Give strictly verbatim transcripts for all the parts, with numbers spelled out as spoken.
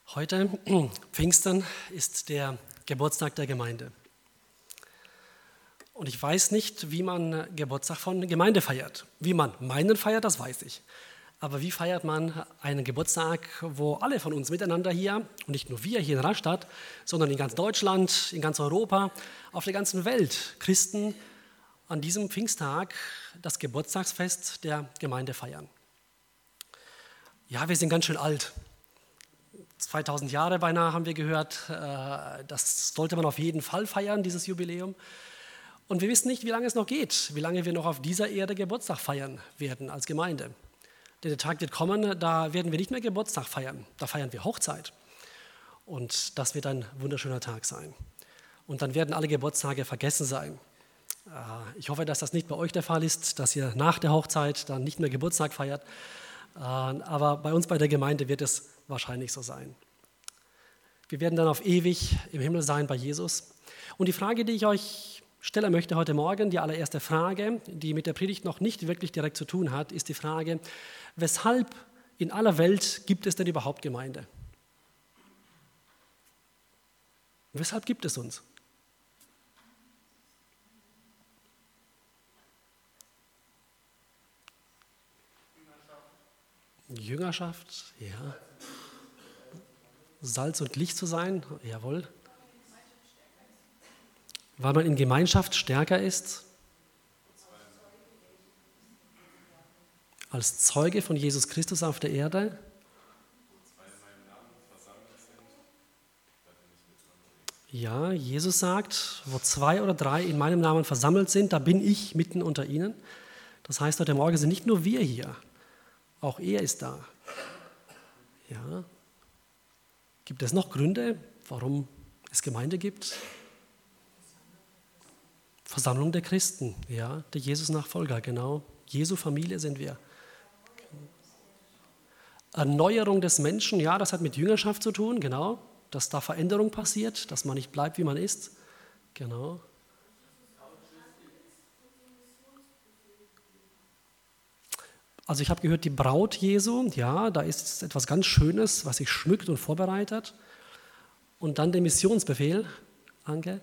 Heute, Pfingsten, ist der Geburtstag der Gemeinde. Und ich weiß nicht, wie man Geburtstag von Gemeinde feiert. Wie man meinen feiert, das weiß ich. Aber wie feiert man einen Geburtstag, wo alle von uns miteinander hier, und nicht nur wir hier in Rastatt, sondern in ganz Deutschland, in ganz Europa, auf der ganzen Welt Christen an diesem Pfingsttag das Geburtstagsfest der Gemeinde feiern? Ja, wir sind ganz schön alt. zweitausend Jahre beinahe haben wir gehört, das sollte man auf jeden Fall feiern, dieses Jubiläum. Und wir wissen nicht, wie lange es noch geht, wie lange wir noch auf dieser Erde Geburtstag feiern werden als Gemeinde. Denn der Tag wird kommen, da werden wir nicht mehr Geburtstag feiern, da feiern wir Hochzeit. Und das wird ein wunderschöner Tag sein. Und dann werden alle Geburtstage vergessen sein. Ich hoffe, dass das nicht bei euch der Fall ist, dass ihr nach der Hochzeit dann nicht mehr Geburtstag feiert. Aber bei uns bei der Gemeinde wird es wahrscheinlich so sein. Wir werden dann auf ewig im Himmel sein bei Jesus. Und die Frage, die ich euch stellen möchte heute Morgen, die allererste Frage, die mit der Predigt noch nicht wirklich direkt zu tun hat, ist die Frage, weshalb in aller Welt gibt es denn überhaupt Gemeinde? Weshalb gibt es uns? Jüngerschaft, ja. Salz und Licht zu sein, jawohl. Weil man in Gemeinschaft stärker ist. Als Zeuge von Jesus Christus auf der Erde. Ja, Jesus sagt, wo zwei oder drei in meinem Namen versammelt sind, da bin ich mitten unter ihnen. Das heißt, heute Morgen sind nicht nur wir hier, auch er ist da. Ja. Gibt es noch Gründe, warum es Gemeinde gibt? Versammlung der Christen, ja, der Jesus-Nachfolger, genau. Jesu Familie sind wir. Erneuerung des Menschen, ja, das hat mit Jüngerschaft zu tun, genau. Dass da Veränderung passiert, dass man nicht bleibt, wie man ist, genau. Also ich habe gehört, die Braut Jesu, ja, da ist etwas ganz Schönes, was sich schmückt und vorbereitet. Und dann der Missionsbefehl, Anke.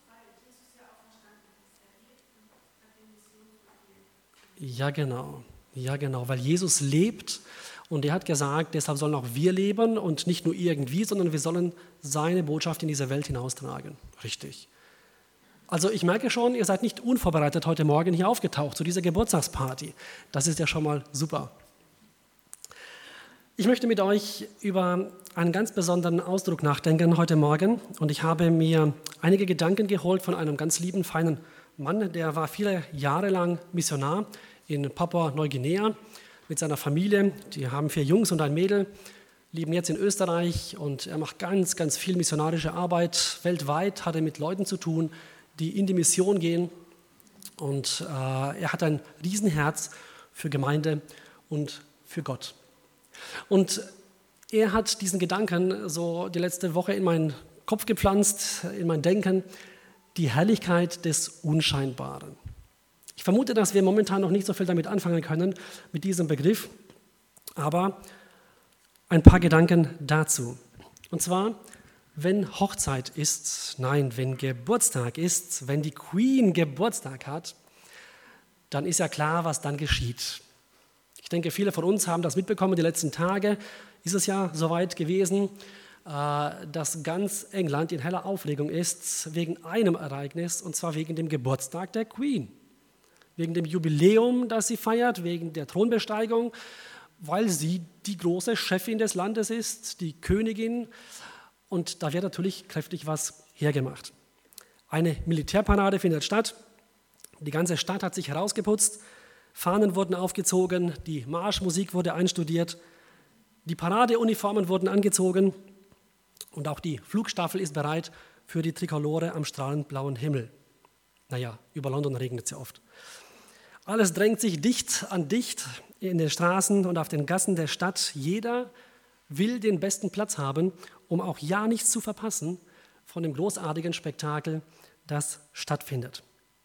Ja, genau, ja, genau, weil Jesus lebt und er hat gesagt, deshalb sollen auch wir leben und nicht nur irgendwie, sondern wir sollen seine Botschaft in diese Welt hinaustragen. Richtig. Also ich merke schon, ihr seid nicht unvorbereitet heute Morgen hier aufgetaucht zu dieser Geburtstagsparty. Das ist ja schon mal super. Ich möchte mit euch über einen ganz besonderen Ausdruck nachdenken heute Morgen. Und ich habe mir einige Gedanken geholt von einem ganz lieben, feinen Mann. Der war viele Jahre lang Missionar in Papua-Neuguinea mit seiner Familie. Die haben vier Jungs und ein Mädel, leben jetzt in Österreich. Und er macht ganz, ganz viel missionarische Arbeit. Weltweit hat er mit Leuten zu tun, die in die Mission gehen, und äh, er hat ein Riesenherz für Gemeinde und für Gott. Und er hat diesen Gedanken so die letzte Woche in meinen Kopf gepflanzt, in mein Denken, die Herrlichkeit des Unscheinbaren. Ich vermute, dass wir momentan noch nicht so viel damit anfangen können, mit diesem Begriff, aber ein paar Gedanken dazu. Und zwar, wenn Hochzeit ist, nein, wenn Geburtstag ist, wenn die Queen Geburtstag hat, dann ist ja klar, was dann geschieht. Ich denke, viele von uns haben das mitbekommen, die letzten Tage ist es ja soweit gewesen, dass ganz England in heller Aufregung ist wegen einem Ereignis, und zwar wegen dem Geburtstag der Queen. Wegen dem Jubiläum, das sie feiert, wegen der Thronbesteigung, weil sie die große Chefin des Landes ist, die Königin. Und da wird natürlich kräftig was hergemacht. Eine Militärparade findet statt. Die ganze Stadt hat sich herausgeputzt. Fahnen wurden aufgezogen. Die Marschmusik wurde einstudiert. Die Paradeuniformen wurden angezogen. Und auch die Flugstaffel ist bereit für die Trikolore am strahlend blauen Himmel. Naja, über London regnet es ja oft. Alles drängt sich dicht an dicht in den Straßen und auf den Gassen der Stadt. Jeder will den besten Platz haben, um auch ja nichts zu verpassen von dem großartigen Spektakel, das stattfindet.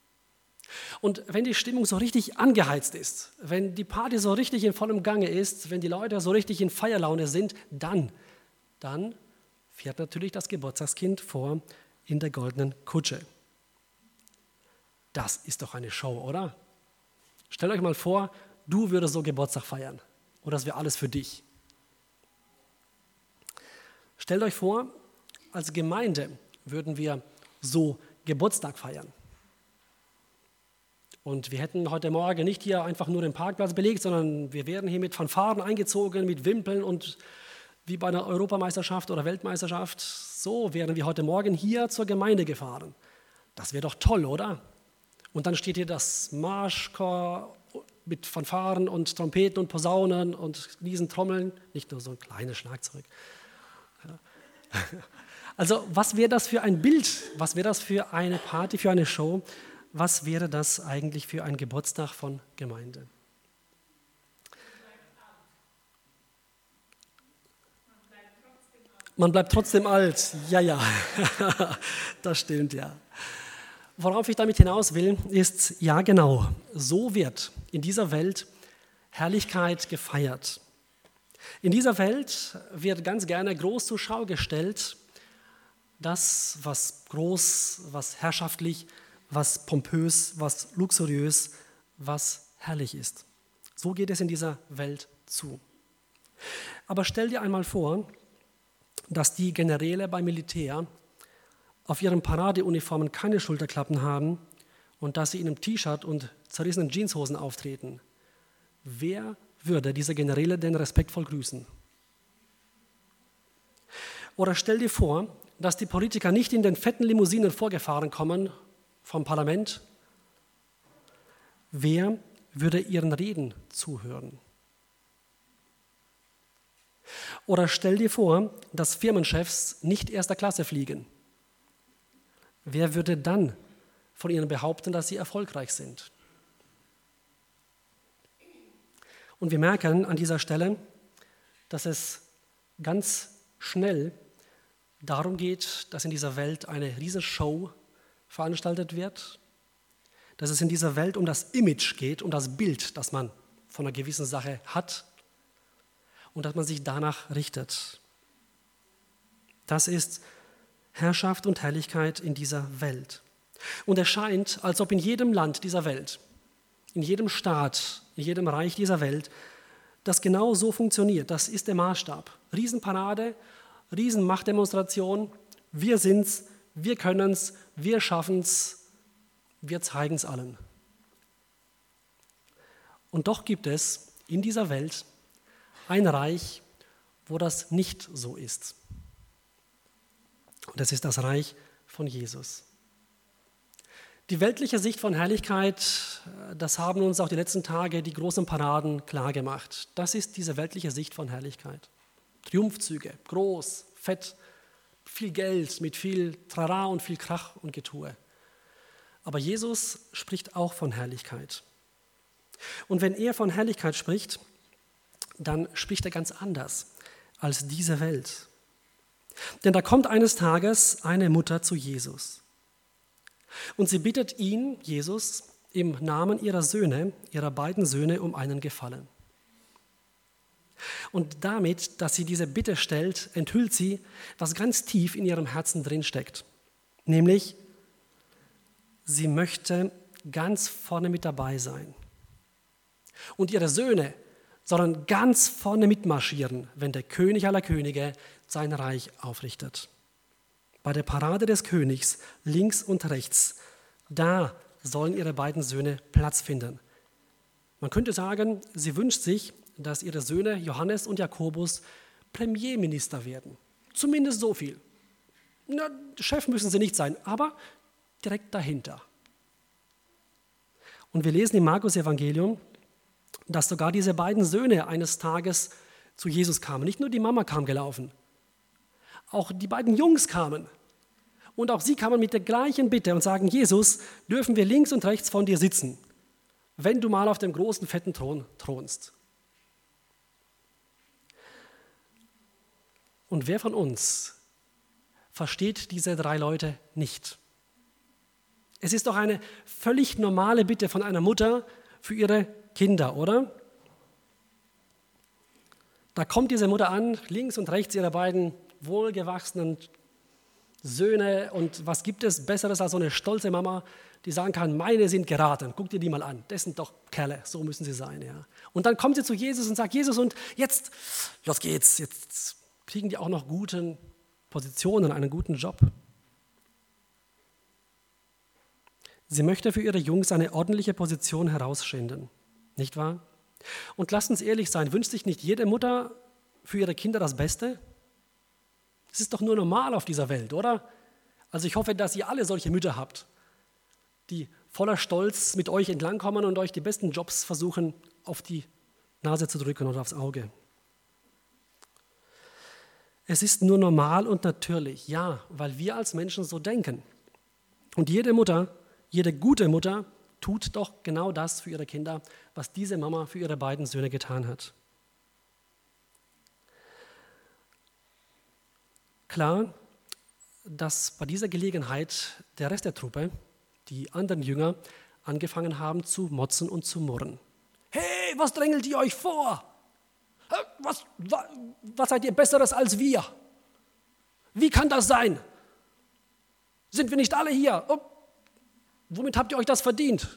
Und wenn die Stimmung so richtig angeheizt ist, wenn die Party so richtig in vollem Gange ist, wenn die Leute so richtig in Feierlaune sind, dann, dann fährt natürlich das Geburtstagskind vor in der goldenen Kutsche. Das ist doch eine Show, oder? Stellt euch mal vor, du würdest so Geburtstag feiern. Oder das wäre alles für dich. Stellt euch vor, als Gemeinde würden wir so Geburtstag feiern. Und wir hätten heute Morgen nicht hier einfach nur den Parkplatz belegt, sondern wir wären hier mit Fanfaren eingezogen, mit Wimpeln und wie bei einer Europameisterschaft oder Weltmeisterschaft. So wären wir heute Morgen hier zur Gemeinde gefahren. Das wäre doch toll, oder? Und dann steht hier das Marschchor mit Fanfaren und Trompeten und Posaunen und Riesentrommeln, nicht nur so ein kleines Schlagzeug. Also was wäre das für ein Bild? Was wäre das für eine Party, für eine Show? Was wäre das eigentlich für ein Geburtstag von Gemeinde? Man bleibt trotzdem alt. Ja, ja, das stimmt, ja. Worauf ich damit hinaus will, ist, ja genau, so wird in dieser Welt Herrlichkeit gefeiert. In dieser Welt wird ganz gerne groß zur Schau gestellt, das, was groß, was herrschaftlich, was pompös, was luxuriös, was herrlich ist. So geht es in dieser Welt zu. Aber stell dir einmal vor, dass die Generäle beim Militär auf ihren Paradeuniformen keine Schulterklappen haben und dass sie in einem T-Shirt und zerrissenen Jeanshosen auftreten. Wer würde diese Generäle denn respektvoll grüßen? Oder stell dir vor, dass die Politiker nicht in den fetten Limousinen vorgefahren kommen vom Parlament. Wer würde ihren Reden zuhören? Oder stell dir vor, dass Firmenchefs nicht erster Klasse fliegen. Wer würde dann von ihnen behaupten, dass sie erfolgreich sind? Und wir merken an dieser Stelle, dass es ganz schnell darum geht, dass in dieser Welt eine Riesenshow veranstaltet wird, dass es in dieser Welt um das Image geht, um das Bild, das man von einer gewissen Sache hat und dass man sich danach richtet. Das ist Herrschaft und Herrlichkeit in dieser Welt. Und es scheint, als ob in jedem Land dieser Welt, in jedem Staat, in jedem Reich dieser Welt, das genau so funktioniert. Das ist der Maßstab. Riesenparade, Riesenmachtdemonstration, wir sind's, wir können's, wir schaffen's, wir zeigen's allen. Und doch gibt es in dieser Welt ein Reich, wo das nicht so ist. Und das ist das Reich von Jesus. Die weltliche Sicht von Herrlichkeit, das haben uns auch die letzten Tage die großen Paraden klargemacht. Das ist diese weltliche Sicht von Herrlichkeit. Triumphzüge, groß, fett, viel Geld, mit viel Trara und viel Krach und Getue. Aber Jesus spricht auch von Herrlichkeit. Und wenn er von Herrlichkeit spricht, dann spricht er ganz anders als diese Welt. Denn da kommt eines Tages eine Mutter zu Jesus. Und sie bittet ihn, Jesus, im Namen ihrer Söhne, ihrer beiden Söhne, um einen Gefallen. Und damit, dass sie diese Bitte stellt, enthüllt sie, was ganz tief in ihrem Herzen drin steckt. Nämlich, sie möchte ganz vorne mit dabei sein. Und ihre Söhne sollen ganz vorne mitmarschieren, wenn der König aller Könige sein Reich aufrichtet. Bei der Parade des Königs, links und rechts, da sollen ihre beiden Söhne Platz finden. Man könnte sagen, sie wünscht sich, dass ihre Söhne Johannes und Jakobus Premierminister werden. Zumindest so viel. Na, Chef müssen sie nicht sein, aber direkt dahinter. Und wir lesen im Markus-Evangelium, dass sogar diese beiden Söhne eines Tages zu Jesus kamen. Nicht nur die Mama kam gelaufen, auch die beiden Jungs kamen. Und auch sie kamen mit der gleichen Bitte und sagen, Jesus, dürfen wir links und rechts von dir sitzen, wenn du mal auf dem großen, fetten Thron thronst. Und wer von uns versteht diese drei Leute nicht? Es ist doch eine völlig normale Bitte von einer Mutter für ihre Kinder, oder? Da kommt diese Mutter an, links und rechts ihre beiden wohlgewachsenen Söhne. Und was gibt es Besseres als so eine stolze Mama, die sagen kann, meine sind geraten, guck dir die mal an, das sind doch Kerle, so müssen sie sein. Ja. Und dann kommt sie zu Jesus und sagt, Jesus, und jetzt, los geht's, jetzt kriegen die auch noch gute Positionen, einen guten Job. Sie möchte für ihre Jungs eine ordentliche Position herausschinden, nicht wahr? Und lasst uns ehrlich sein, wünscht sich nicht jede Mutter für ihre Kinder das Beste? Das ist doch nur normal auf dieser Welt, oder? Also ich hoffe, dass ihr alle solche Mütter habt, die voller Stolz mit euch entlangkommen und euch die besten Jobs versuchen, auf die Nase zu drücken oder aufs Auge. Es ist nur normal und natürlich, ja, weil wir als Menschen so denken. Und jede Mutter, jede gute Mutter tut doch genau das für ihre Kinder, was diese Mama für ihre beiden Söhne getan hat. Klar, dass bei dieser Gelegenheit der Rest der Truppe, die anderen Jünger, angefangen haben zu motzen und zu murren. Hey, was drängelt ihr euch vor? Was, was, was seid ihr Besseres als wir? Wie kann das sein? Sind wir nicht alle hier? Oh, womit habt ihr euch das verdient?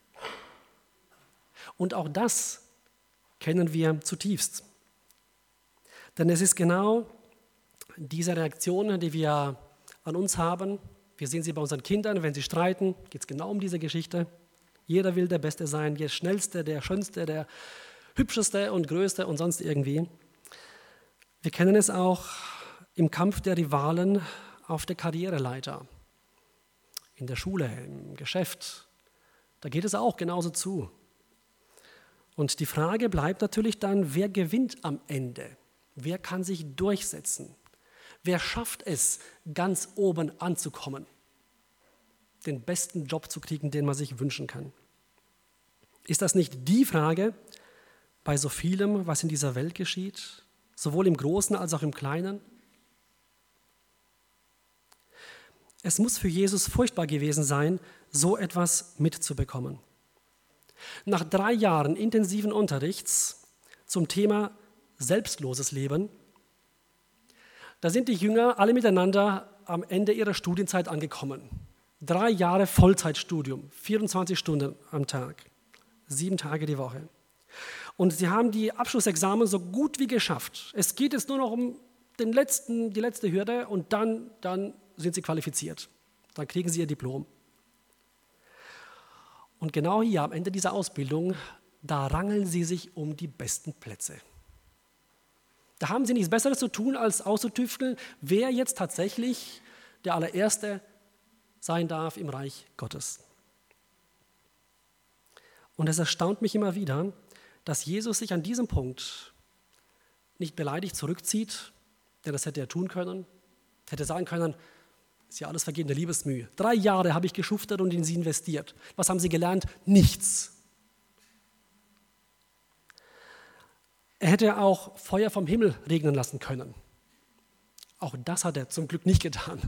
Und auch das kennen wir zutiefst. Denn es ist genau diese Reaktion, die wir an uns haben. Wir sehen sie bei unseren Kindern, wenn sie streiten, geht es genau um diese Geschichte. Jeder will der Beste sein, der Schnellste, der Schönste, der Hübscheste und Größte und sonst irgendwie. Wir kennen es auch im Kampf der Rivalen auf der Karriereleiter, in der Schule, im Geschäft. Da geht es auch genauso zu. Und die Frage bleibt natürlich dann, wer gewinnt am Ende? Wer kann sich durchsetzen? Wer schafft es, ganz oben anzukommen, den besten Job zu kriegen, den man sich wünschen kann? Ist das nicht die Frage bei so vielem, was in dieser Welt geschieht, sowohl im Großen als auch im Kleinen? Es muss für Jesus furchtbar gewesen sein, so etwas mitzubekommen. Nach drei Jahren intensiven Unterrichts zum Thema selbstloses Leben, da sind die Jünger alle miteinander am Ende ihrer Studienzeit angekommen. Drei Jahre Vollzeitstudium, vierundzwanzig Stunden am Tag, sieben Tage die Woche. Und sie haben die Abschlussexamen so gut wie geschafft. Es geht jetzt nur noch um den letzten, die letzte Hürde und dann, dann sind sie qualifiziert. Dann kriegen sie ihr Diplom. Und genau hier am Ende dieser Ausbildung, da rangeln sie sich um die besten Plätze. Da haben sie nichts Besseres zu tun, als auszutüfteln, wer jetzt tatsächlich der allererste sein darf im Reich Gottes. Und es erstaunt mich immer wieder, dass Jesus sich an diesem Punkt nicht beleidigt zurückzieht, denn das hätte er tun können, hätte sagen können, ist ja alles vergebene Liebesmühe. Drei Jahre habe ich geschuftet und in sie investiert. Was haben sie gelernt? Nichts. Er hätte auch Feuer vom Himmel regnen lassen können. Auch das hat er zum Glück nicht getan.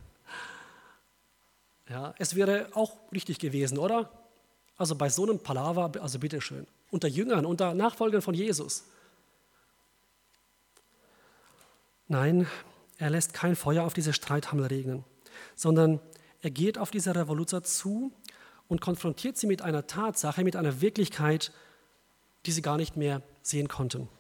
Ja, es wäre auch richtig gewesen, oder? Also bei so einem Palaver, also bitteschön, unter Jüngern, unter Nachfolgern von Jesus. Nein, er lässt kein Feuer auf diese Streithammel regnen, sondern er geht auf diese Revoluzer zu und konfrontiert sie mit einer Tatsache, mit einer Wirklichkeit, die sie gar nicht mehr sehen konnten.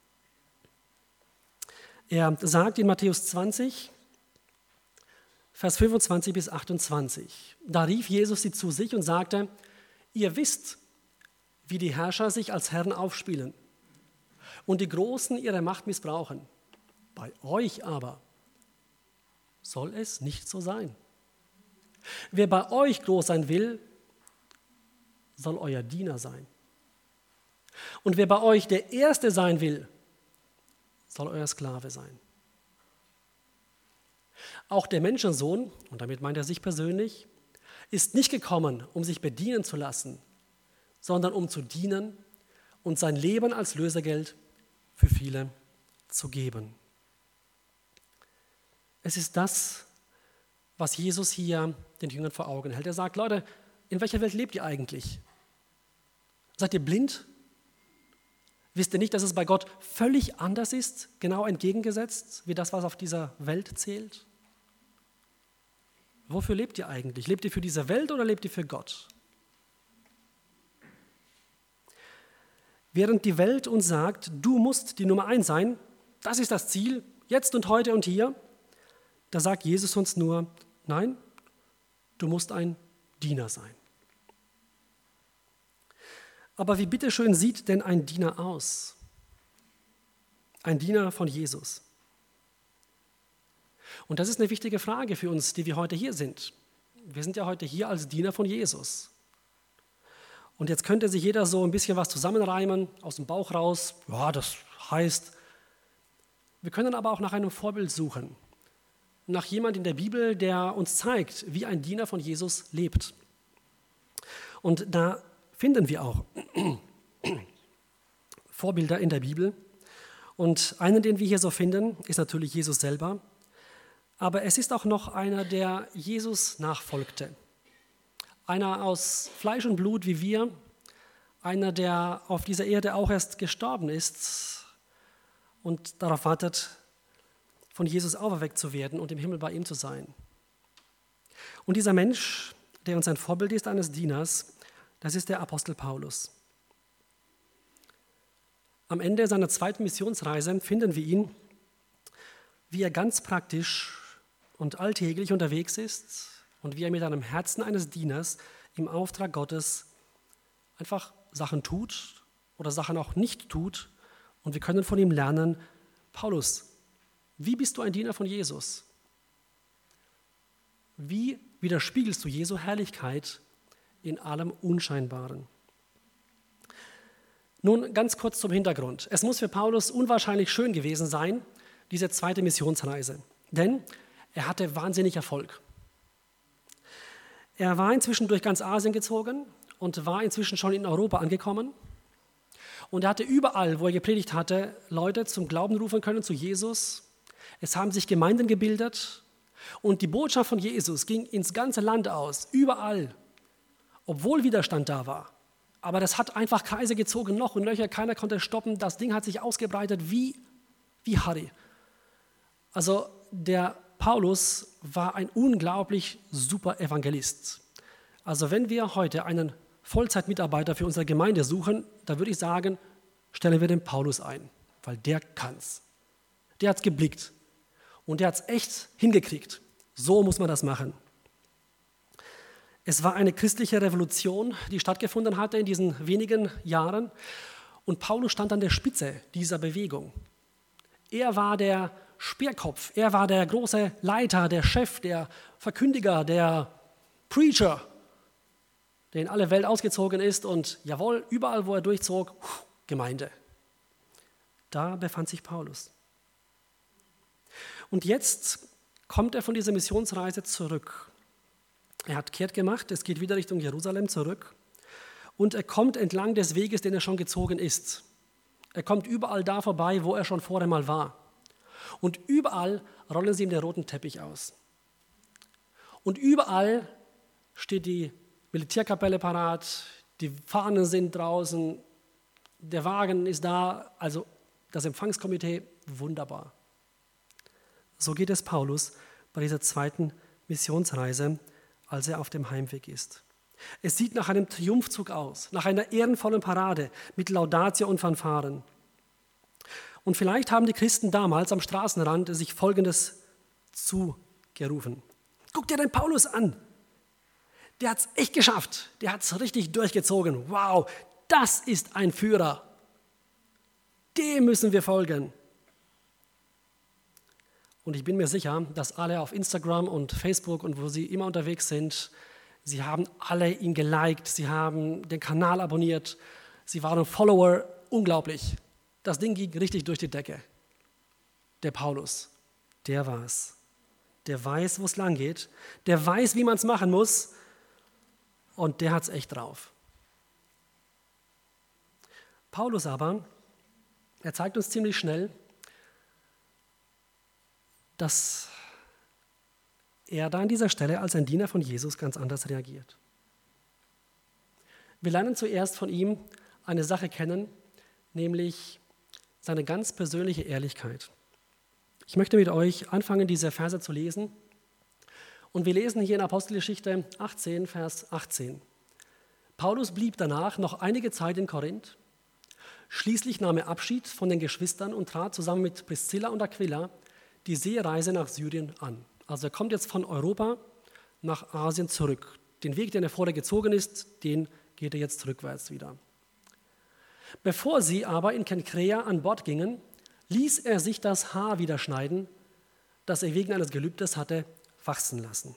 Er sagt in Matthäus zwanzig, Vers fünfundzwanzig bis achtundzwanzig, da rief Jesus sie zu sich und sagte, ihr wisst, wie die Herrscher sich als Herren aufspielen und die Großen ihre Macht missbrauchen. Bei euch aber soll es nicht so sein. Wer bei euch groß sein will, soll euer Diener sein. Und wer bei euch der Erste sein will, soll euer Sklave sein. Auch der Menschensohn, und damit meint er sich persönlich, ist nicht gekommen, um sich bedienen zu lassen, sondern um zu dienen und sein Leben als Lösegeld für viele zu geben. Es ist das, was Jesus hier den Jüngern vor Augen hält. Er sagt, Leute, in welcher Welt lebt ihr eigentlich? Seid ihr blind? Wisst ihr nicht, dass es bei Gott völlig anders ist, genau entgegengesetzt, wie das, was auf dieser Welt zählt? Wofür lebt ihr eigentlich? Lebt ihr für diese Welt oder lebt ihr für Gott? Während die Welt uns sagt, du musst die Nummer eins sein, das ist das Ziel, jetzt und heute und hier, da sagt Jesus uns nur, nein, du musst ein Diener sein. Aber wie bitteschön sieht denn ein Diener aus? Ein Diener von Jesus. Und das ist eine wichtige Frage für uns, die wir heute hier sind. Wir sind ja heute hier als Diener von Jesus. Und jetzt könnte sich jeder so ein bisschen was zusammenreimen, aus dem Bauch raus. Ja, das heißt, wir können aber auch nach einem Vorbild suchen. Nach jemand in der Bibel, der uns zeigt, wie ein Diener von Jesus lebt. Und da finden wir auch Vorbilder in der Bibel. Und einen, den wir hier so finden, ist natürlich Jesus selber. Aber es ist auch noch einer, der Jesus nachfolgte. Einer aus Fleisch und Blut wie wir. Einer, der auf dieser Erde auch erst gestorben ist und darauf wartet, von Jesus auferweckt zu werden und im Himmel bei ihm zu sein. Und dieser Mensch, der uns ein Vorbild ist eines Dieners, das ist der Apostel Paulus. Am Ende seiner zweiten Missionsreise finden wir ihn, wie er ganz praktisch und alltäglich unterwegs ist und wie er mit einem Herzen eines Dieners im Auftrag Gottes einfach Sachen tut oder Sachen auch nicht tut. Und wir können von ihm lernen, Paulus, wie bist du ein Diener von Jesus? Wie widerspiegelst du Jesu Herrlichkeit in allem Unscheinbaren? Nun, ganz kurz zum Hintergrund. Es muss für Paulus unwahrscheinlich schön gewesen sein, diese zweite Missionsreise. Denn er hatte wahnsinnig Erfolg. Er war inzwischen durch ganz Asien gezogen und war inzwischen schon in Europa angekommen. Und er hatte überall, wo er gepredigt hatte, Leute zum Glauben rufen können, zu Jesus. Es haben sich Gemeinden gebildet und die Botschaft von Jesus ging ins ganze Land aus, überall, obwohl Widerstand da war. Aber das hat einfach Kreise gezogen, noch und nöcher, keiner konnte stoppen. Das Ding hat sich ausgebreitet wie, wie Harry. Also der Paulus war ein unglaublich super Evangelist. Also wenn wir heute einen Vollzeitmitarbeiter für unsere Gemeinde suchen, da würde ich sagen, stellen wir den Paulus ein, weil der kann's. Der hat's geblickt und der hat's echt hingekriegt. So muss man das machen. Es war eine christliche Revolution, die stattgefunden hatte in diesen wenigen Jahren und Paulus stand an der Spitze dieser Bewegung. Er war der Speerkopf, er war der große Leiter, der Chef, der Verkündiger, der Preacher, der in alle Welt ausgezogen ist und jawohl, überall, wo er durchzog, Gemeinde. Da befand sich Paulus. Und jetzt kommt er von dieser Missionsreise zurück. Er hat kehrt gemacht, es geht wieder Richtung Jerusalem zurück und er kommt entlang des Weges, den er schon gezogen ist. Er kommt überall da vorbei, wo er schon vorher mal war. Und überall rollen sie ihm den roten Teppich aus. Und überall steht die Militärkapelle parat, die Fahnen sind draußen, der Wagen ist da, also das Empfangskomitee, wunderbar. So geht es Paulus bei dieser zweiten Missionsreise, als er auf dem Heimweg ist. Es sieht nach einem Triumphzug aus, nach einer ehrenvollen Parade mit Laudatio und Fanfaren. Und vielleicht haben die Christen damals am Straßenrand sich Folgendes zugerufen. Guck dir den Paulus an. Der hat es echt geschafft. Der hat es richtig durchgezogen. Wow, das ist ein Führer. Dem müssen wir folgen. Und ich bin mir sicher, dass alle auf Instagram und Facebook und wo sie immer unterwegs sind, sie haben alle ihn geliked, sie haben den Kanal abonniert, sie waren Follower, unglaublich. Das Ding ging richtig durch die Decke. Der Paulus, der war's. Der weiß, wo es lang geht, der weiß, wie man es machen muss und der hat es echt drauf. Paulus aber, er zeigt uns ziemlich schnell, dass er da an dieser Stelle als ein Diener von Jesus ganz anders reagiert. Wir lernen zuerst von ihm eine Sache kennen, nämlich seine ganz persönliche Ehrlichkeit. Ich möchte mit euch anfangen, diese Verse zu lesen. Und wir lesen hier in Apostelgeschichte achtzehn, Vers achtzehn. Paulus blieb danach noch einige Zeit in Korinth. Schließlich nahm er Abschied von den Geschwistern und trat zusammen mit Priscilla und Aquila die Seereise nach Syrien an. Also er kommt jetzt von Europa nach Asien zurück. Den Weg, den er vorher gezogen ist, den geht er jetzt rückwärts wieder. Bevor sie aber in Kenkrea an Bord gingen, ließ er sich das Haar wieder schneiden, das er wegen eines Gelübdes hatte wachsen lassen.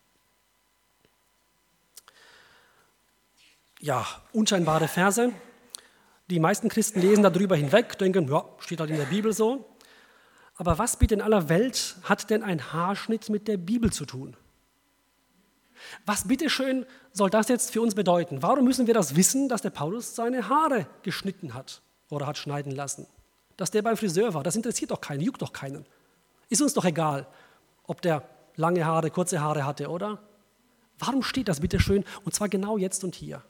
Ja, unscheinbare Verse. Die meisten Christen lesen darüber hinweg, denken, ja, steht halt in der Bibel so. Aber was bitte in aller Welt hat denn ein Haarschnitt mit der Bibel zu tun? Was bitteschön soll das jetzt für uns bedeuten? Warum müssen wir das wissen, dass der Paulus seine Haare geschnitten hat oder hat schneiden lassen? Dass der beim Friseur war, das interessiert doch keinen, juckt doch keinen. Ist uns doch egal, ob der lange Haare, kurze Haare hatte, oder? Warum steht das bitteschön und zwar genau jetzt und hier?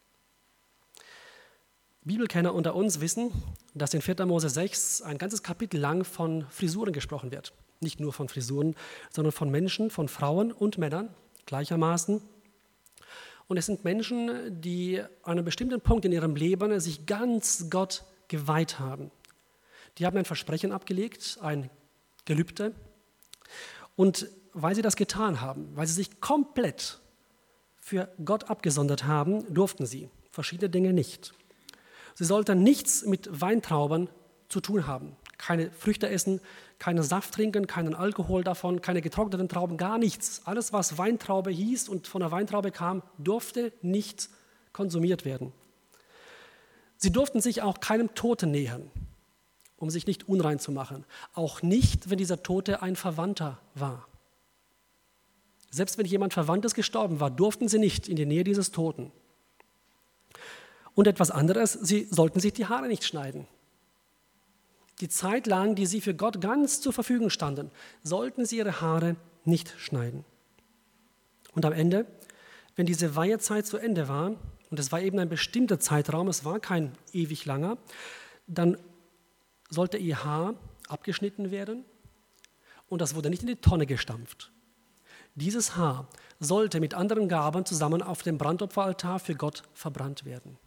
Bibelkenner unter uns wissen, dass in vierter Mose sechs ein ganzes Kapitel lang von Frisuren gesprochen wird. Nicht nur von Frisuren, sondern von Menschen, von Frauen und Männern gleichermaßen. Und es sind Menschen, die an einem bestimmten Punkt in ihrem Leben sich ganz Gott geweiht haben. Die haben ein Versprechen abgelegt, ein Gelübde. Und weil sie das getan haben, weil sie sich komplett für Gott abgesondert haben, durften sie verschiedene Dinge nicht. Sie sollten nichts mit Weintrauben zu tun haben. Keine Früchte essen, keinen Saft trinken, keinen Alkohol davon, keine getrockneten Trauben, gar nichts. Alles, was Weintraube hieß und von der Weintraube kam, durfte nicht konsumiert werden. Sie durften sich auch keinem Toten nähern, um sich nicht unrein zu machen. Auch nicht, wenn dieser Tote ein Verwandter war. Selbst wenn jemand Verwandtes gestorben war, durften sie nicht in die Nähe dieses Toten. Und etwas anderes, sie sollten sich die Haare nicht schneiden. Die Zeit lang, die sie für Gott ganz zur Verfügung standen, sollten sie ihre Haare nicht schneiden. Und am Ende, wenn diese Weihezeit zu Ende war, und es war eben ein bestimmter Zeitraum, es war kein ewig langer, dann sollte ihr Haar abgeschnitten werden und das wurde nicht in die Tonne gestampft. Dieses Haar sollte mit anderen Gaben zusammen auf dem Brandopferaltar für Gott verbrannt werden.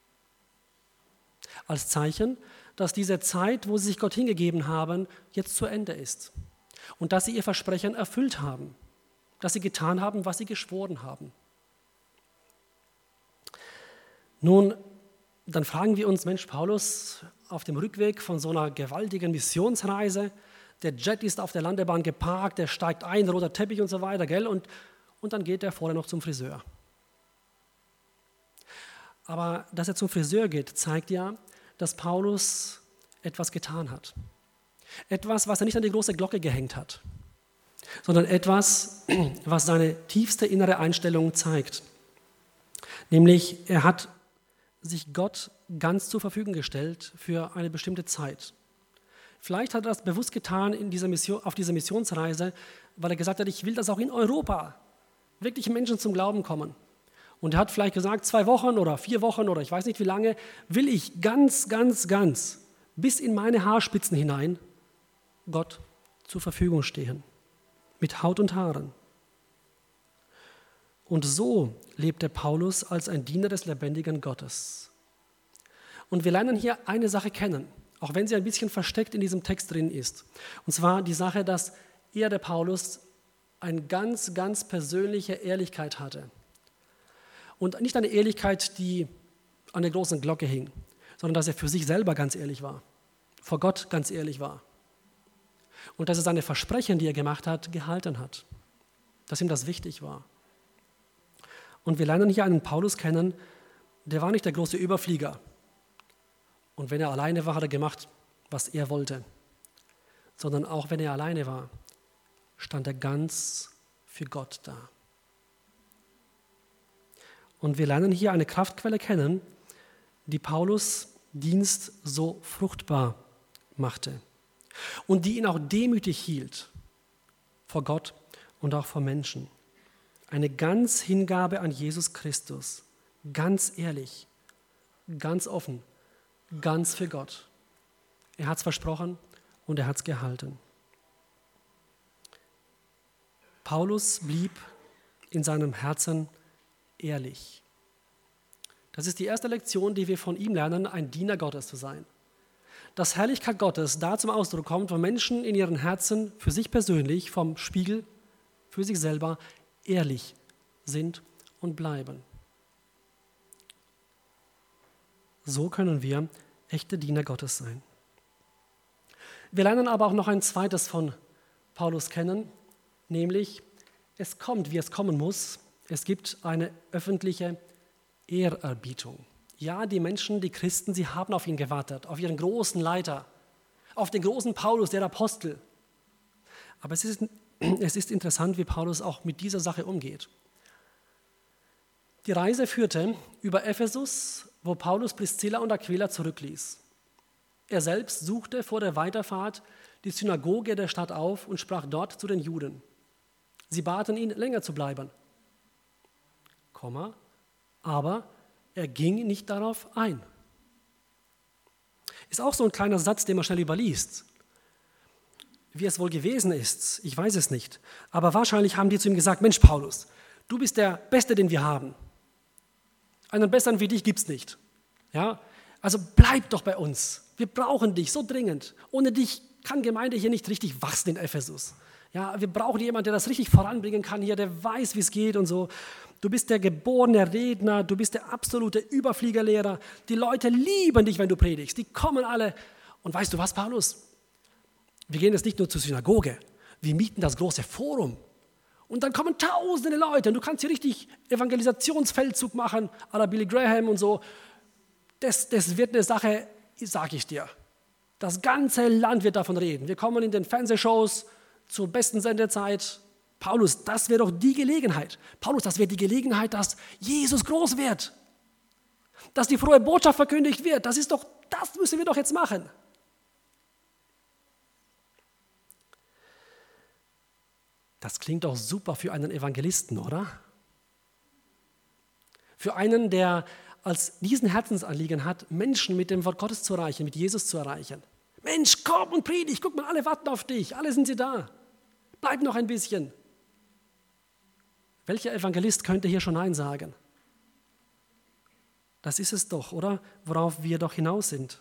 Als Zeichen, dass diese Zeit, wo sie sich Gott hingegeben haben, jetzt zu Ende ist. Und dass sie ihr Versprechen erfüllt haben. Dass sie getan haben, was sie geschworen haben. Nun, dann fragen wir uns, Mensch, Paulus, auf dem Rückweg von so einer gewaltigen Missionsreise, der Jet ist auf der Landebahn geparkt, der steigt ein, roter Teppich und so weiter, gell? Und, und dann geht er vorher noch zum Friseur. Aber dass er zum Friseur geht, zeigt ja, dass Paulus etwas getan hat. Etwas, was er nicht an die große Glocke gehängt hat, sondern etwas, was seine tiefste innere Einstellung zeigt. Nämlich, er hat sich Gott ganz zur Verfügung gestellt für eine bestimmte Zeit. Vielleicht hat er das bewusst getan in dieser Mission, auf dieser Missionsreise, weil er gesagt hat, ich will, dass auch in Europa wirklich Menschen zum Glauben kommen. Und er hat vielleicht gesagt, zwei Wochen oder vier Wochen oder ich weiß nicht wie lange, will ich ganz, ganz, ganz bis in meine Haarspitzen hinein Gott zur Verfügung stehen. Mit Haut und Haaren. Und so lebte Paulus als ein Diener des lebendigen Gottes. Und wir lernen hier eine Sache kennen, auch wenn sie ein bisschen versteckt in diesem Text drin ist. Und zwar die Sache, dass er, der Paulus, eine ganz, ganz persönliche Ehrlichkeit hatte. Und nicht eine Ehrlichkeit, die an der großen Glocke hing, sondern dass er für sich selber ganz ehrlich war, vor Gott ganz ehrlich war. Und dass er seine Versprechen, die er gemacht hat, gehalten hat. Dass ihm das wichtig war. Und wir lernen hier einen Paulus kennen, der war nicht der große Überflieger. Und wenn er alleine war, hat er gemacht, was er wollte. Sondern auch wenn er alleine war, stand er ganz für Gott da. Und wir lernen hier eine Kraftquelle kennen, die Paulus' Dienst so fruchtbar machte und die ihn auch demütig hielt vor Gott und auch vor Menschen. Eine ganz Hingabe an Jesus Christus, ganz ehrlich, ganz offen ganz für Gott. Er hat es versprochen und er hat es gehalten. Paulus blieb in seinem Herzen ehrlich. Das ist die erste Lektion, die wir von ihm lernen, ein Diener Gottes zu sein. Dass Herrlichkeit Gottes da zum Ausdruck kommt, wo Menschen in ihren Herzen für sich persönlich, vom Spiegel, für sich selber ehrlich sind und bleiben. So können wir echte Diener Gottes sein. Wir lernen aber auch noch ein zweites von Paulus kennen, nämlich es kommt, wie es kommen muss. Es gibt eine öffentliche Ehrerbietung. Ja, die Menschen, die Christen, sie haben auf ihn gewartet, auf ihren großen Leiter, auf den großen Paulus, der Apostel. Aber es ist, es ist interessant, wie Paulus auch mit dieser Sache umgeht. Die Reise führte über Ephesus, wo Paulus Priscilla und Aquila zurückließ. Er selbst suchte vor der Weiterfahrt die Synagoge der Stadt auf und sprach dort zu den Juden. Sie baten ihn, länger zu bleiben. Komma, aber er ging nicht darauf ein. Ist auch so ein kleiner Satz, den man schnell überliest. Wie es wohl gewesen ist, ich weiß es nicht. Aber wahrscheinlich haben die zu ihm gesagt, Mensch Paulus, du bist der Beste, den wir haben. Einen besseren wie dich gibt es nicht. Ja? Also bleib doch bei uns. Wir brauchen dich so dringend. Ohne dich kann Gemeinde hier nicht richtig wachsen in Ephesus. Ja, wir brauchen jemanden, der das richtig voranbringen kann hier, der weiß, wie es geht und so. Du bist der geborene Redner, du bist der absolute Überfliegerlehrer. Die Leute lieben dich, wenn du predigst. Die kommen alle. Und weißt du was, Paulus? Wir gehen jetzt nicht nur zur Synagoge, wir mieten das große Forum. Und dann kommen tausende Leute und du kannst hier richtig Evangelisationsfeldzug machen, à la Billy Graham und so. Das, das wird eine Sache, sage ich dir. Das ganze Land wird davon reden. Wir kommen in den Fernsehshows zur besten Sendezeit. Paulus, das wäre doch die Gelegenheit. Paulus, das wäre die Gelegenheit, dass Jesus groß wird. Dass die frohe Botschaft verkündigt wird. Das ist doch, das müssen wir doch jetzt machen. Das klingt doch super für einen Evangelisten, oder? Für einen, der als diesen Herzensanliegen hat, Menschen mit dem Wort Gottes zu erreichen, mit Jesus zu erreichen. Mensch, komm und predigt, guck mal, alle warten auf dich, alle sind sie da. Bleib noch ein bisschen. Welcher Evangelist könnte hier schon Nein sagen? Das ist es doch, oder? Worauf wir doch hinaus sind.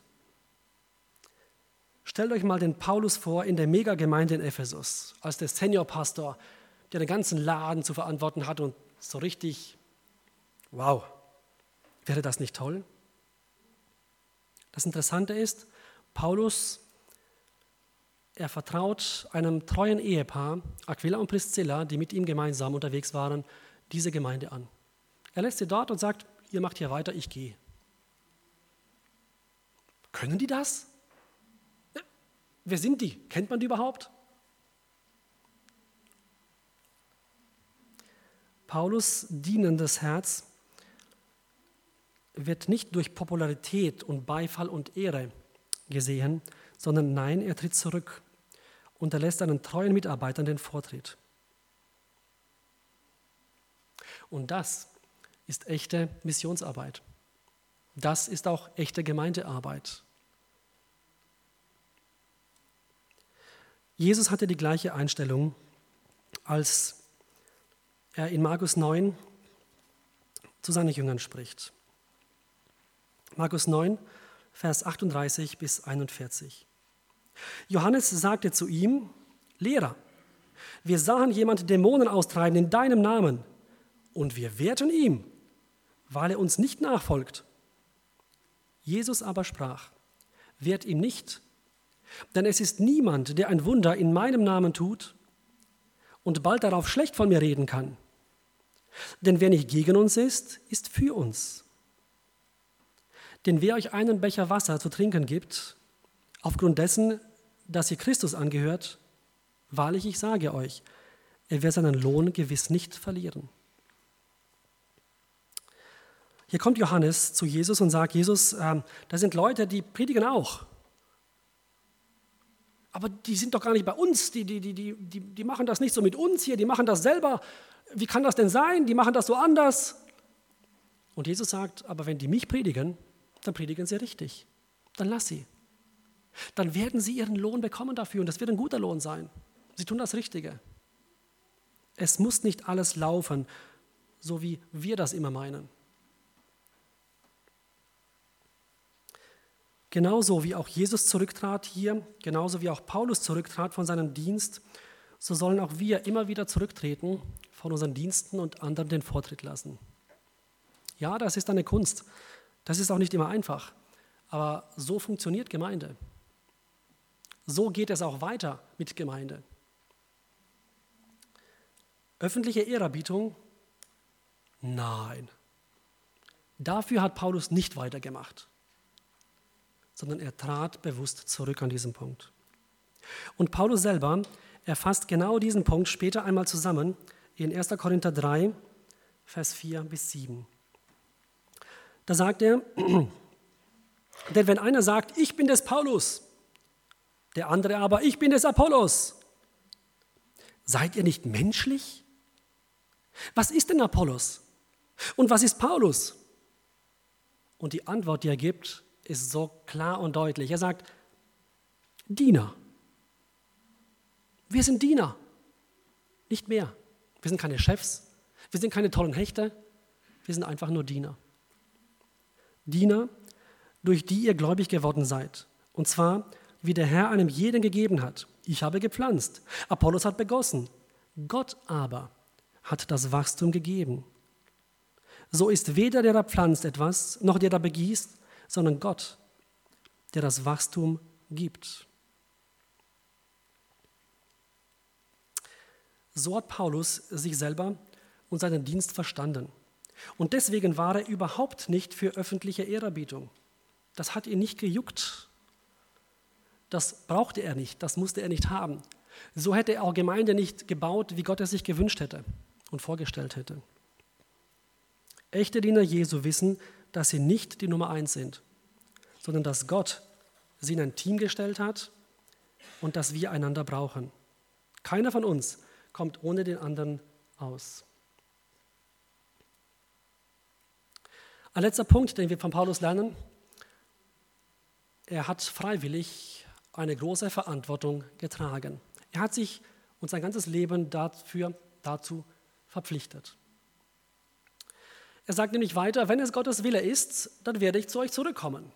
Stellt euch mal den Paulus vor in der Megagemeinde in Ephesus, als der Seniorpastor, der den ganzen Laden zu verantworten hat und so richtig, wow, wäre das nicht toll? Das Interessante ist, Paulus, er vertraut einem treuen Ehepaar, Aquila und Priscilla, die mit ihm gemeinsam unterwegs waren, diese Gemeinde an. Er lässt sie dort und sagt, ihr macht hier weiter, ich gehe. Können die das? Ja. Wer sind die? Kennt man die überhaupt? Paulus' dienendes Herz wird nicht durch Popularität und Beifall und Ehre gesehen, sondern nein, er tritt zurück und er lässt einen treuen Mitarbeitern den Vortritt. Und das ist echte Missionsarbeit. Das ist auch echte Gemeindearbeit. Jesus hatte die gleiche Einstellung, als er in Markus neun zu seinen Jüngern spricht. Markus neun, Vers achtunddreißig bis einundvierzig. Johannes sagte zu ihm, Lehrer, wir sahen jemand Dämonen austreiben in deinem Namen und wir wehrten ihm, weil er uns nicht nachfolgt. Jesus aber sprach, wehrt ihm nicht, denn es ist niemand, der ein Wunder in meinem Namen tut und bald darauf schlecht von mir reden kann. Denn wer nicht gegen uns ist, ist für uns. Denn wer euch einen Becher Wasser zu trinken gibt, aufgrund dessen, dass ihr Christus angehört, wahrlich, ich sage euch, er wird seinen Lohn gewiss nicht verlieren. Hier kommt Johannes zu Jesus und sagt, Jesus, äh, da sind Leute, die predigen auch. Aber die sind doch gar nicht bei uns, die, die, die, die, die machen das nicht so mit uns hier, die machen das selber. Wie kann das denn sein? Die machen das so anders. Und Jesus sagt, aber wenn die mich predigen, dann predigen sie richtig. dann lass sie. Dann werden sie ihren Lohn bekommen dafür und das wird ein guter Lohn sein. Sie tun das Richtige. Es muss nicht alles laufen, so wie wir das immer meinen. Genauso wie auch Jesus zurücktrat hier, genauso wie auch Paulus zurücktrat von seinem Dienst, so sollen auch wir immer wieder zurücktreten von unseren Diensten und anderen den Vortritt lassen. Ja, das ist eine Kunst. Das ist auch nicht immer einfach. Aber so funktioniert Gemeinde. So geht es auch weiter mit Gemeinde. Öffentliche Ehrerbietung? Nein. Dafür hat Paulus nicht weitergemacht, sondern er trat bewusst zurück an diesem Punkt. Und Paulus selber, er fasst genau diesen Punkt später einmal zusammen in erster Korinther drei, Vers vier bis sieben. Da sagt er, denn wenn einer sagt, ich bin des Paulus, der andere aber, ich bin des Apollos, seid ihr nicht menschlich? Was ist denn Apollos? Und was ist Paulus? Und die Antwort, die er gibt, ist so klar und deutlich. Er sagt, Diener. Wir sind Diener, nicht mehr. Wir sind keine Chefs, wir sind keine tollen Hechte, wir sind einfach nur Diener. Diener, durch die ihr gläubig geworden seid. Und zwar, wie der Herr einem jeden gegeben hat. Ich habe gepflanzt, Apollos hat begossen, Gott aber hat das Wachstum gegeben. So ist weder der da pflanzt etwas, noch der da begießt, sondern Gott, der das Wachstum gibt. So hat Paulus sich selber und seinen Dienst verstanden. Und deswegen war er überhaupt nicht für öffentliche Ehrerbietung. Das hat ihn nicht gejuckt. Das brauchte er nicht, das musste er nicht haben. So hätte er auch Gemeinde nicht gebaut, wie Gott es sich gewünscht hätte und vorgestellt hätte. Echte Diener Jesu wissen, dass sie nicht die Nummer eins sind, sondern dass Gott sie in ein Team gestellt hat und dass wir einander brauchen. Keiner von uns kommt ohne den anderen aus. Ein letzter Punkt, den wir von Paulus lernen: Er hat freiwillig eine große Verantwortung getragen. Er hat sich und sein ganzes Leben dafür, dazu verpflichtet. Er sagt nämlich weiter, wenn es Gottes Wille ist, dann werde ich zu euch zurückkommen.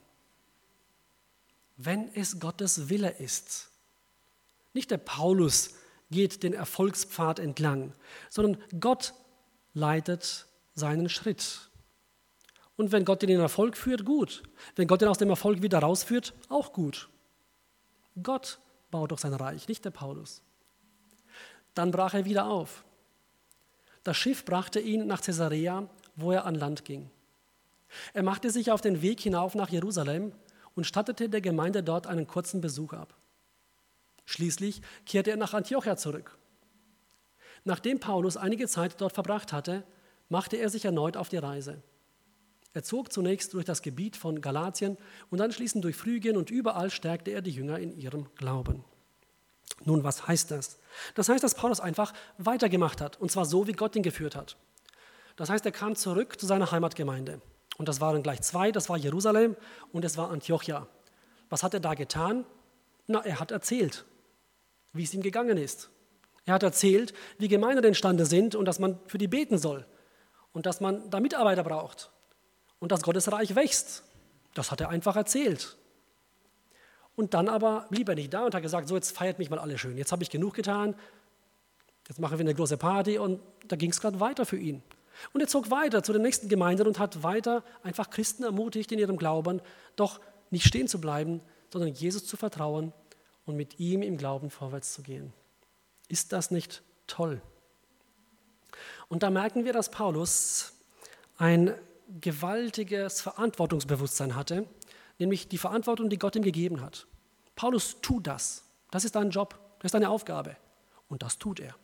Wenn es Gottes Wille ist. Nicht der Paulus geht den Erfolgspfad entlang, sondern Gott leitet seinen Schritt. Und wenn Gott ihn in den Erfolg führt, gut. Wenn Gott ihn aus dem Erfolg wieder rausführt, auch gut. Gott baut doch sein Reich, nicht der Paulus. Dann brach er wieder auf. Das Schiff brachte ihn nach Caesarea, wo er an Land ging. Er machte sich auf den Weg hinauf nach Jerusalem und stattete der Gemeinde dort einen kurzen Besuch ab. Schließlich kehrte er nach Antiochia zurück. Nachdem Paulus einige Zeit dort verbracht hatte, machte er sich erneut auf die Reise. Er zog zunächst durch das Gebiet von Galatien und anschließend durch Phrygien und überall stärkte er die Jünger in ihrem Glauben. Nun, was heißt das? Das heißt, dass Paulus einfach weitergemacht hat, und zwar so, wie Gott ihn geführt hat. Das heißt, er kam zurück zu seiner Heimatgemeinde. Und das waren gleich zwei, das war Jerusalem und es war Antiochia. Was hat er da getan? Na, er hat erzählt, wie es ihm gegangen ist. Er hat erzählt, wie Gemeinden entstanden sind und dass man für die beten soll und dass man da Mitarbeiter braucht und dass Gottes Reich wächst. Das hat er einfach erzählt. Und dann aber blieb er nicht da und hat gesagt, so jetzt feiert mich mal alle schön. Jetzt habe ich genug getan, jetzt machen wir eine große Party und da ging es gerade weiter für ihn. Und er zog weiter zu den nächsten Gemeinden und hat weiter einfach Christen ermutigt in ihrem Glauben, doch nicht stehen zu bleiben, sondern Jesus zu vertrauen und mit ihm im Glauben vorwärts zu gehen. Ist das nicht toll? Und da merken wir, dass Paulus ein gewaltiges Verantwortungsbewusstsein hatte, nämlich die Verantwortung, die Gott ihm gegeben hat. Paulus tut das. Das ist dein Job, das ist deine Aufgabe. Und das tut er.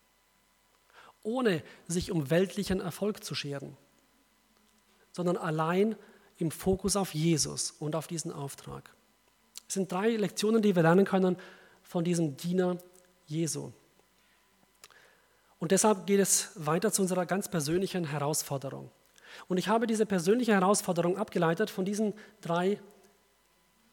Ohne sich um weltlichen Erfolg zu scheren, sondern allein im Fokus auf Jesus und auf diesen Auftrag. Es sind drei Lektionen, die wir lernen können von diesem Diener Jesu. Und deshalb geht es weiter zu unserer ganz persönlichen Herausforderung. Und ich habe diese persönliche Herausforderung abgeleitet von diesen drei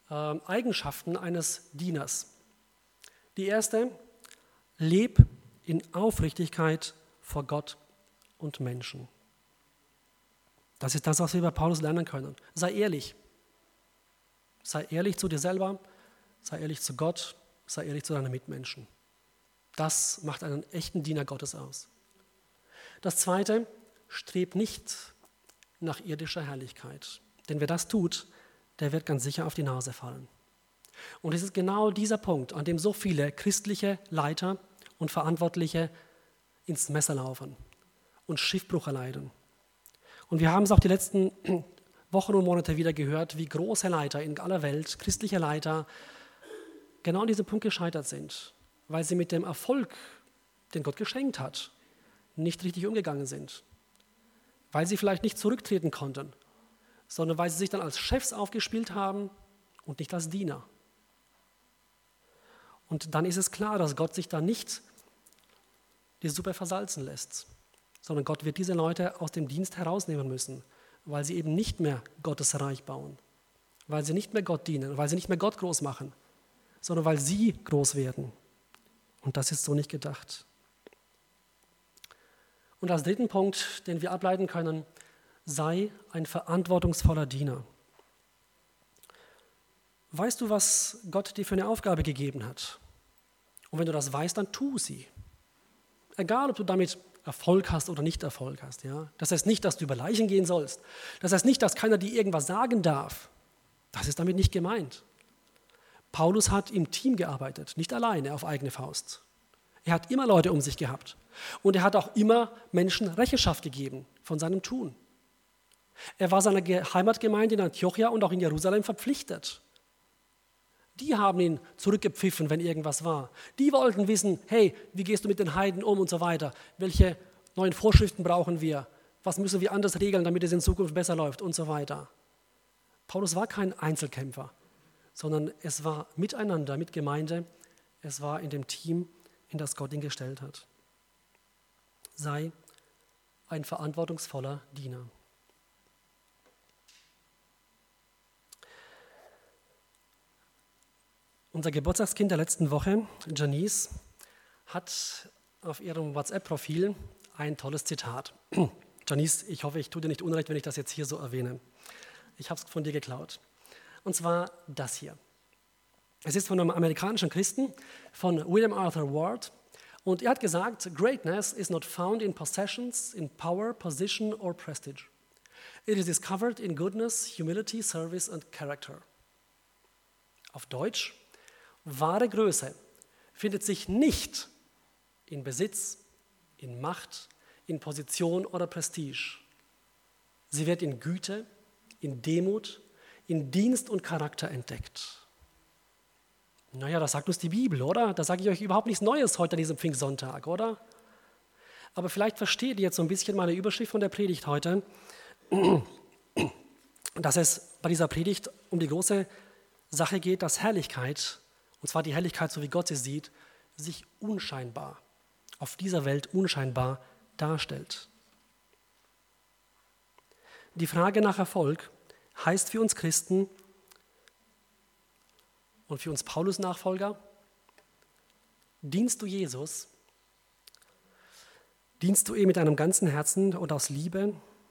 äh, Eigenschaften eines Dieners. Die erste, leb in Aufrichtigkeit vor Gott und Menschen. Das ist das, was wir bei Paulus lernen können. Sei ehrlich. Sei ehrlich zu dir selber, sei ehrlich zu Gott, sei ehrlich zu deinen Mitmenschen. Das macht einen echten Diener Gottes aus. Das Zweite, streb nicht nach irdischer Herrlichkeit. Denn wer das tut, der wird ganz sicher auf die Nase fallen. Und es ist genau dieser Punkt, an dem so viele christliche Leiter und Verantwortliche ins Messer laufen und Schiffbruch erleiden. Und wir haben es auch die letzten Wochen und Monate wieder gehört, wie große Leiter in aller Welt, christliche Leiter, genau an diesem Punkt gescheitert sind, weil sie mit dem Erfolg, den Gott geschenkt hat, nicht richtig umgegangen sind. Weil sie vielleicht nicht zurücktreten konnten, sondern weil sie sich dann als Chefs aufgespielt haben und nicht als Diener. Und dann ist es klar, dass Gott sich da nicht die Suppe versalzen lässt, sondern Gott wird diese Leute aus dem Dienst herausnehmen müssen, weil sie eben nicht mehr Gottes Reich bauen, weil sie nicht mehr Gott dienen, weil sie nicht mehr Gott groß machen, sondern weil sie groß werden. Und das ist so nicht gedacht. Und als dritten Punkt, den wir ableiten können, sei ein verantwortungsvoller Diener. Weißt du, was Gott dir für eine Aufgabe gegeben hat? Und wenn du das weißt, dann tu sie. Egal, ob du damit Erfolg hast oder nicht Erfolg hast. Ja? Das heißt nicht, dass du über Leichen gehen sollst. Das heißt nicht, dass keiner dir irgendwas sagen darf. Das ist damit nicht gemeint. Paulus hat im Team gearbeitet, nicht alleine auf eigene Faust. Er hat immer Leute um sich gehabt. Und er hat auch immer Menschen Rechenschaft gegeben von seinem Tun. Er war seiner Heimatgemeinde in Antiochia und auch in Jerusalem verpflichtet. Die haben ihn zurückgepfiffen, wenn irgendwas war. Die wollten wissen, hey, wie gehst du mit den Heiden um und so weiter? Welche neuen Vorschriften brauchen wir? Was müssen wir anders regeln, damit es in Zukunft besser läuft und so weiter? Paulus war kein Einzelkämpfer, sondern es war miteinander, mit Gemeinde, es war in dem Team, in das Gott ihn gestellt hat. Sei ein verantwortungsvoller Diener. Unser Geburtstagskind der letzten Woche, Janice, hat auf ihrem WhatsApp-Profil ein tolles Zitat. Janice, ich hoffe, ich tue dir nicht unrecht, wenn ich das jetzt hier so erwähne. Ich habe es von dir geklaut. Und zwar das hier. Es ist von einem amerikanischen Christen, von William Arthur Ward. Und er hat gesagt, Greatness is not found in possessions, in power, position or prestige. It is discovered in goodness, humility, service and character. Auf Deutsch, wahre Größe findet sich nicht in Besitz, in Macht, in Position oder Prestige. Sie wird in Güte, in Demut, in Dienst und Charakter entdeckt. Naja, das sagt uns die Bibel, oder? Da sage ich euch überhaupt nichts Neues heute an diesem Pfingstsonntag, oder? Aber vielleicht versteht ihr jetzt so ein bisschen meine Überschrift von der Predigt heute, dass es bei dieser Predigt um die große Sache geht, dass Herrlichkeit, und zwar die Herrlichkeit, so wie Gott sie sieht, sich unscheinbar, auf dieser Welt unscheinbar darstellt. Die Frage nach Erfolg heißt für uns Christen und für uns Paulus-Nachfolger, dienst du Jesus? Dienst du ihm mit deinem ganzen Herzen und aus Liebe?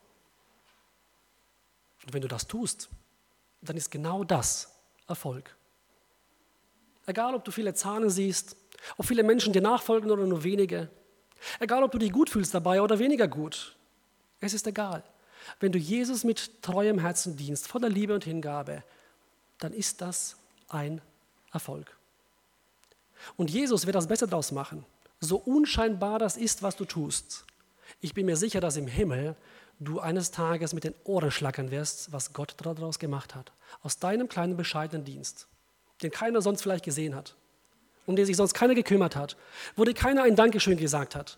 Und wenn du das tust, dann ist genau das Erfolg. Egal, ob du viele Zahlen siehst, ob viele Menschen dir nachfolgen oder nur wenige, egal, ob du dich gut fühlst dabei oder weniger gut, es ist egal. Wenn du Jesus mit treuem Herzen dienst, voller Liebe und Hingabe, dann ist das ein Erfolg. Und Jesus wird das Beste daraus machen. So unscheinbar das ist, was du tust. Ich bin mir sicher, dass im Himmel du eines Tages mit den Ohren schlackern wirst, was Gott daraus gemacht hat. Aus deinem kleinen, bescheidenen Dienst, den keiner sonst vielleicht gesehen hat, um den sich sonst keiner gekümmert hat, wo dir keiner ein Dankeschön gesagt hat.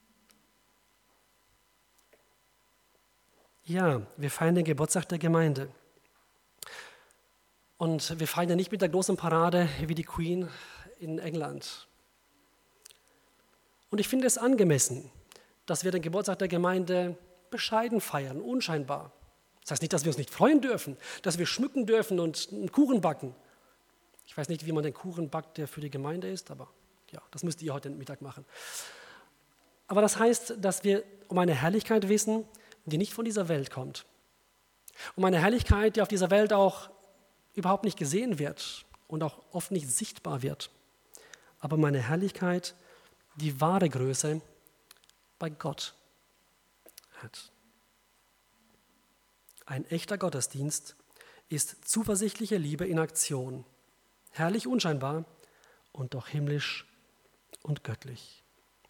Ja, wir feiern den Geburtstag der Gemeinde. Und wir feiern ja nicht mit der großen Parade wie die Queen in England. Und ich finde es angemessen, dass wir den Geburtstag der Gemeinde bescheiden feiern, unscheinbar. Das heißt nicht, dass wir uns nicht freuen dürfen, dass wir schmücken dürfen und einen Kuchen backen. Ich weiß nicht, wie man den Kuchen backt, der für die Gemeinde ist, aber ja, das müsst ihr heute Mittag machen. Aber das heißt, dass wir um eine Herrlichkeit wissen, die nicht von dieser Welt kommt. Um eine Herrlichkeit, die auf dieser Welt auch überhaupt nicht gesehen wird und auch oft nicht sichtbar wird. Aber um eine Herrlichkeit, die wahre Größe bei Gott hat. Ein echter Gottesdienst ist zuversichtliche Liebe in Aktion, herrlich unscheinbar und doch himmlisch und göttlich.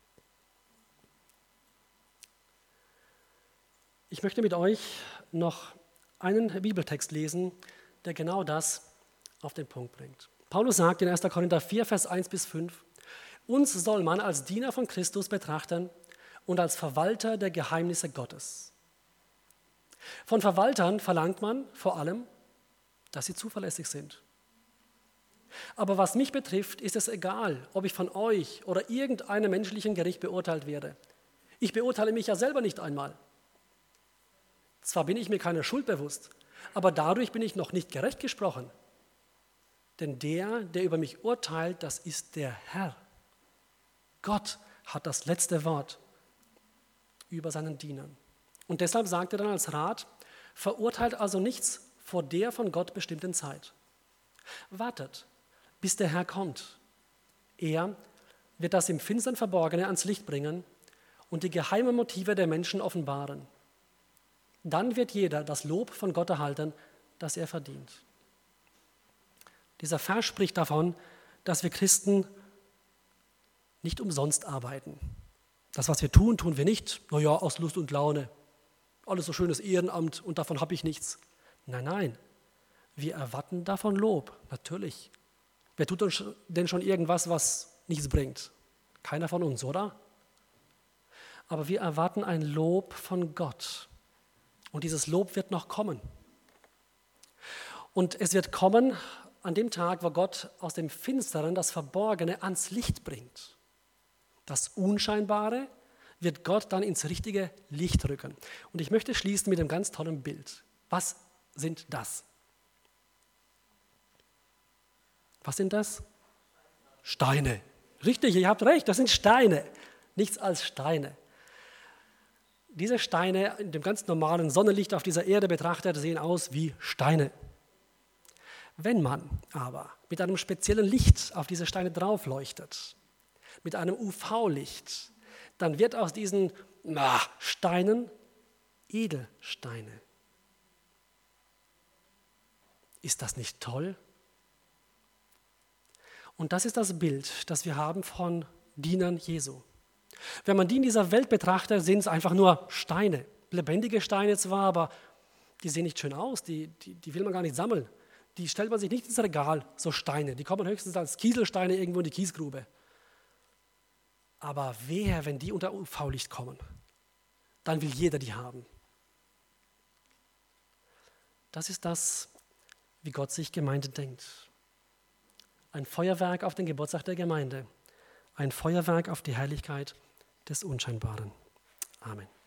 Ich möchte mit euch noch einen Bibeltext lesen, der genau das auf den Punkt bringt. Paulus sagt in erster Korinther vier, Vers eins bis fünf, uns soll man als Diener von Christus betrachten und als Verwalter der Geheimnisse Gottes. Von Verwaltern verlangt man vor allem, dass sie zuverlässig sind. Aber was mich betrifft, ist es egal, ob ich von euch oder irgendeinem menschlichen Gericht beurteilt werde. Ich beurteile mich ja selber nicht einmal. Zwar bin ich mir keiner Schuld bewusst, aber dadurch bin ich noch nicht gerecht gesprochen. Denn der, der über mich urteilt, das ist der Herr. Gott hat das letzte Wort über seinen Dienern. Und deshalb sagt er dann als Rat, verurteilt also nichts vor der von Gott bestimmten Zeit. Wartet, bis der Herr kommt. Er wird das im Finstern Verborgene ans Licht bringen und die geheimen Motive der Menschen offenbaren. Dann wird jeder das Lob von Gott erhalten, das er verdient. Dieser Vers spricht davon, dass wir Christen nicht umsonst arbeiten. Das, was wir tun, tun wir nicht, naja, aus Lust und Laune. Alles so schönes Ehrenamt und davon habe ich nichts. Nein, nein, wir erwarten davon Lob, natürlich. Wer tut uns denn schon irgendwas, was nichts bringt? Keiner von uns, oder? Aber wir erwarten ein Lob von Gott. Und dieses Lob wird noch kommen. Und es wird kommen an dem Tag, wo Gott aus dem Finsteren das Verborgene ans Licht bringt. Das Unscheinbare wird Gott dann ins richtige Licht rücken. Und ich möchte schließen mit einem ganz tollen Bild. Was sind das? Was sind das? Steine. Richtig, ihr habt recht, das sind Steine. Nichts als Steine. Diese Steine in dem ganz normalen Sonnenlicht auf dieser Erde betrachtet sehen aus wie Steine. Wenn man aber mit einem speziellen Licht auf diese Steine drauf leuchtet, mit einem U V-Licht, dann wird aus diesen na, Steinen Edelsteine. Ist das nicht toll? Und das ist das Bild, das wir haben von Dienern Jesu. Wenn man die in dieser Welt betrachtet, sind es einfach nur Steine. Lebendige Steine zwar, aber die sehen nicht schön aus, die, die, die will man gar nicht sammeln. Die stellt man sich nicht ins Regal, so Steine. Die kommen höchstens als Kieselsteine irgendwo in die Kiesgrube. Aber wehe, wenn die unter U V-Licht kommen, dann will jeder die haben. Das ist das, wie Gott sich Gemeinde denkt. Ein Feuerwerk auf den Geburtstag der Gemeinde. Ein Feuerwerk auf die Herrlichkeit des Unscheinbaren. Amen.